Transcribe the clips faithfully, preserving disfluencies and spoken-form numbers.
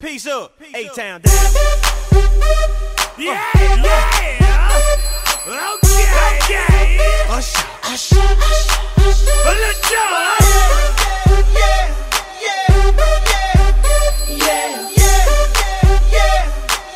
Peace up, A-Town down. Yeah, yeah. Okay, okay. Usher, usher, usher, usher. Let's go. Yeah, yeah, yeah, yeah, yeah, yeah,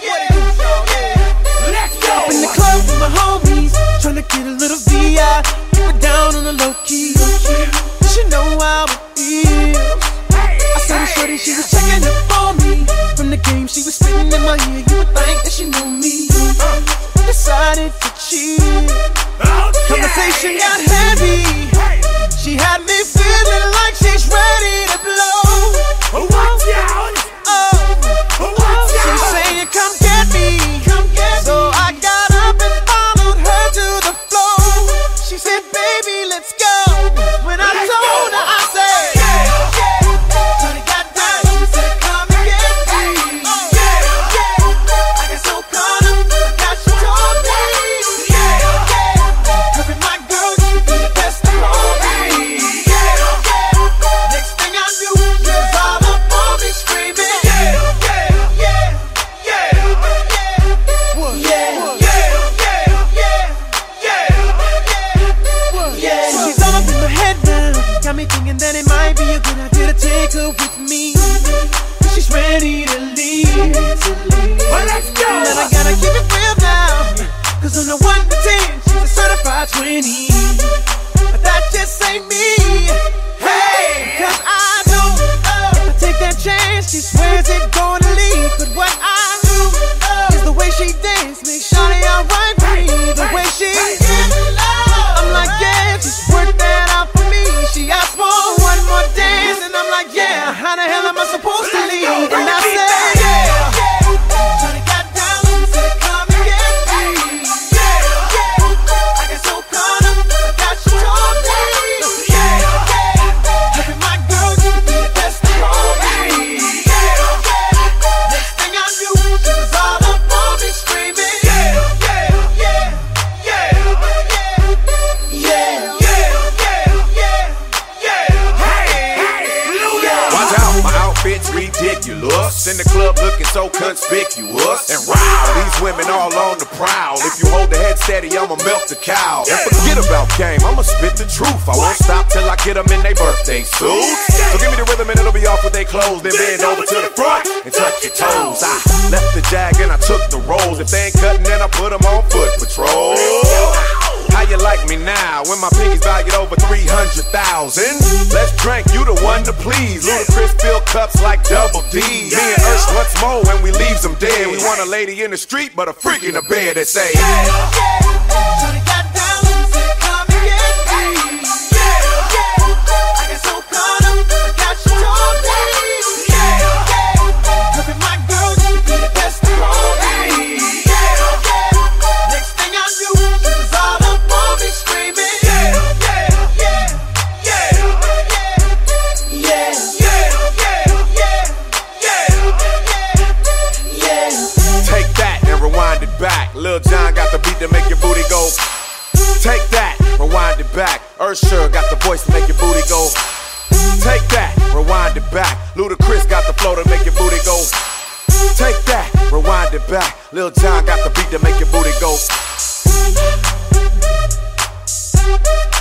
yeah. Let's go. Up in the club with my homies, tryna get a little V I. Keep it down on the low key. You should know how it feels. I saw the shorty, she was checking up on me. From the game, she was spitting in my ear. You would think that she knew me. Decided to cheat. Conversation got heavy. She had me feeling like she's ready to blow. Watch out. Oh, Watch out. she's saying, come get me. Come get so me. I got up and followed her to the floor. She said, baby, let's go. When I Let's told go. her, I said, yeah, yeah. Shorty got down, she said, come and get me. Yeah, yeah. I got so caught up, I got she told me. Yeah, yeah. Cause with my girl, you be the best of all me. Yeah, yeah. Next thing I knew, she was all up on me screaming. Yeah, yeah, yeah, yeah, yeah. What? Yeah, yeah, yeah, yeah, yeah, yeah. So she's all up in my head now, got me thinking that it might be a good idea to take her with me. She's ready to leave. Well, let's go. And I gotta keep it real now, cause on the one to ten, she's a certified twenty. But that just ain't me. Hey, cause I know if I take that chance, she swears it's gonna leave. But what I do is the way she dance makes shawty alright with me. The way she I'm like, yeah, just work that out for me. She asked for one more dance, and I'm like, yeah, how the hell am I supposed to leave? And I said, yeah. Shawty got down, she said, come and get me. Yeah, yeah. I got so caught up, I got she told me. Yeah, yeah. Look at my girl, you be the best of all me. Yeah, yeah. Next thing I knew, she was all up on me screaming. Yeah, yeah, yeah, yeah, yeah, yeah, yeah, yeah. Hey, hey, Luda. Watch out, my outfit's ridiculous. In the club looking so conspicuous. And wow, these women all on the prowl. If you hold the head steady, I'ma milk the cow. And forget about game, I'ma spit the truth. I won't stop till I get them in their birthday suits. So give me the rhythm and it'll be off with their clothes. Then bend over to the front and touch your toes. I left the jag and I took the rolls. If they ain't cutting, then I put them on foot patrol. How you like me now when my pinky's valued over three hundred thousand? Let's drink, you the one to please. Ludacris fill cups like double D. Me and Ursh once more when we leaves them dead. We want a lady in the street, but a freak in the bed that say, Yeah, yeah. Shorty got down, she said, come and get me. Yeah, yeah. I got so caught up, I got she told me. Yeah, yeah. Look at my girl, you be the best of all me. Yeah, yeah. Next thing I knew, she was all up on me screaming. Yeah, yeah, yeah, yeah, yeah, yeah, yeah, yeah, yeah. take that and rewind it back. Lil Jon got the beat to make your booty go. Take that, rewind it back. Usher got the voice to make your booty go. Take that, rewind it back. Ludacris got the flow to make your booty go. Take that, rewind it back. Lil Jon got the beat to make your booty go.